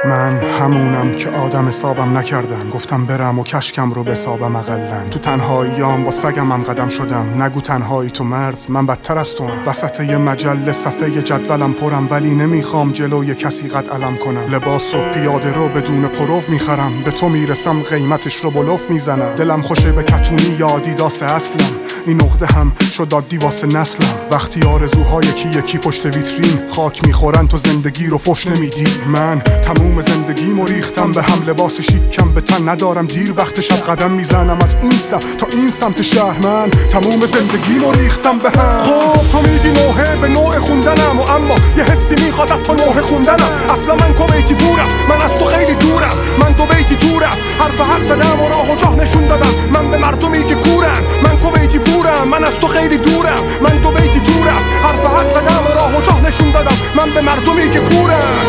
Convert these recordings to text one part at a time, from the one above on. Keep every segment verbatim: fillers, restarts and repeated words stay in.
من همونم که آدم حسابم نکردم، گفتم برم و کشکم رو بسابم اقلن. تو تنهاییام با سگم هم قدم شدم، نگو تنهایی تو مرد، من بدتر از تو هم. وسط یه مجله صفحه جدولم پرم، ولی نمیخوام جلوی کسی قد علم کنم. لباس و پیاده رو بدون پروف میخرم، به تو میرسم قیمتش رو بلوف میزنم. دلم خوشه به کتونی یا آدیداس اصلم، این نقطه هم شد عادی واسه نسلم. وقتی آرزوهای یکی یکی پشت ویترین خاک میخورن تو زندگی رو فش نمیدی. من تموم زندگیمو ریختم به هم، لباس شیکم به تن ندارم، دیر وقت شب قدم میزنم از این سمت تا این سمت شهر. من تموم زندگیمو ریختم به هم. خب تو میگی نوحه به نوع خوندنم، و اما یه حسی میخواد تا نوحه خوندنم. اصلا من کویتی بورم، من از تو خیلی دورم، من دو بیتی تورم، حرف حق زدم و راه و جاه نشون دادم. من به مردمی که کورن، من کویتی بورم، من از تو خیلی دورم، من دو بیتی تورم، حرف حق زدم و راه و جاه نشون دادم. من به مردمی که کورن.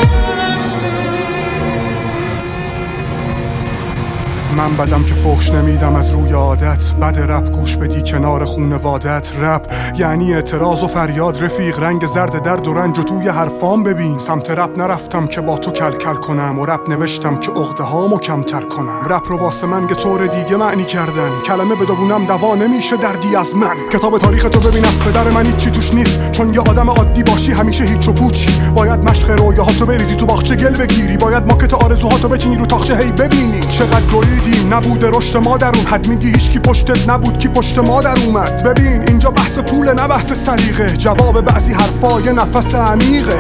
من بدم که فحش نمیدم از روی عادت، بد رپ گوش بدی کنار خونوادت. رپ یعنی اعتراض و فریاد رفیق، رنگ زرد درد و رنج و توی حرفام ببین. سمت رپ نرفتم که با تو کل کل کنم، و رپ نوشتم که عقده هامو کمتر کنم. رپ رو واسه من که طور دیگه معنی کردن، کلمه بدونم دوا نمیشه دردی از من. کتاب تاریخ تو ببین از پدر من هیچی توش نیست، چون یه آدم عادی باشی همیشه هیچ و پوچی. باید مشق رویاهاتو بریزی تو باغچه گل بگیری، باید ماکت آرزوهاتو بچینی رو تاخچه هی ببینی. چقدر دویدیم نبوده رشد ما درون، حد میگی هیچکی پشتت نبود کی پشت ما در اومد. ببین اینجا بحث پول نه بحث سلیقه، جواب بعضی حرفا یه نفس عمیقه.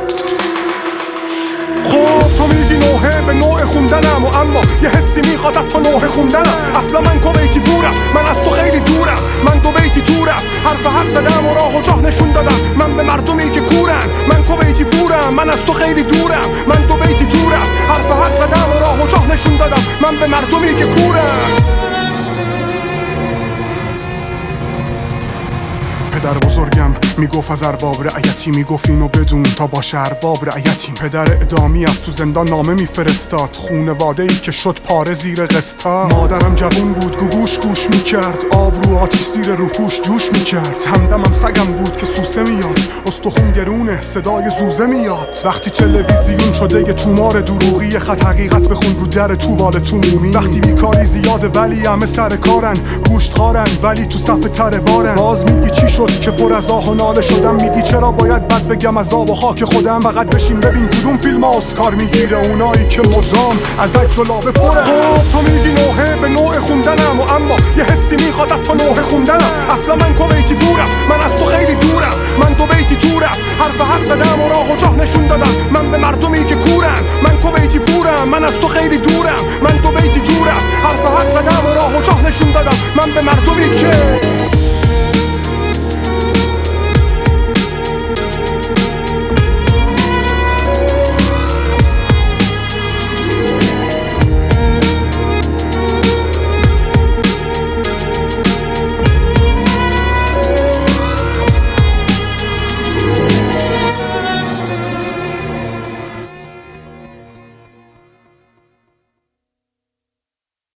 خب تو میگی نوحه به نوع خوندنم، و اما یه حسی میخواد تا نوحه خوندنم. اصلا من کویتی بورم، من از تو خیلی دورم، من دو بیتی تورم، حرف حق زدم و راه و جاه نشون دادم. من به مردمی که کورن، من کویتی بورم، من از تو خیلی دورم، من دو بیتی تورم، حرف حق زدم و راه و جاه نشون دادم. من به مردمی که کورن. پدر بزرگم میگفت از ارباب رعیتی، میگفت اینو بدون تا باشه ارباب رعیتیم. پدر اعدامی از تو زندان نامه میفرستاد، خونواده ای که شد پاره زیر قسطا. مادرم جوون بود گوگوش گوش میکرد، آب رو آتیش زیر روپوش جوش میکرد. همدمم سگم بود که سوسه میاد، استخون گرونه صدای زوزه میاد. وقتی تلویزیون شده یه تومار دروغی، خط حقیقت بخون رو در تووال تو مومی. وقتی بیکاری زیاده ولی همه سر کارن، گوشت خارن ولی تو صف تر بارن. باز میگی چی شد که پر از آه و ناله شدم، میگی چرا باید بد بگم از آب و خاک خودم. فقط بشین ببین کدوم فیلم اسکار میگیره، اونایی که مدام از عکس و لابه پره. خب تو میگی نوحه به نوع خوندنم، و اما یه حسی میخواد تا نوحه خوندنم. اصلا من کویتی بورم، من از تو خیلی دورم، من دو بیتی تورم، حرف حق زدم و راه و جاه نشون دادم. من به مردمی که کورن، من کویتی بورم، من از تو خیلی دورم، من دو بیتی تورم، حرف حق زدم و راه و جاه نشون دادم. من به مردمی که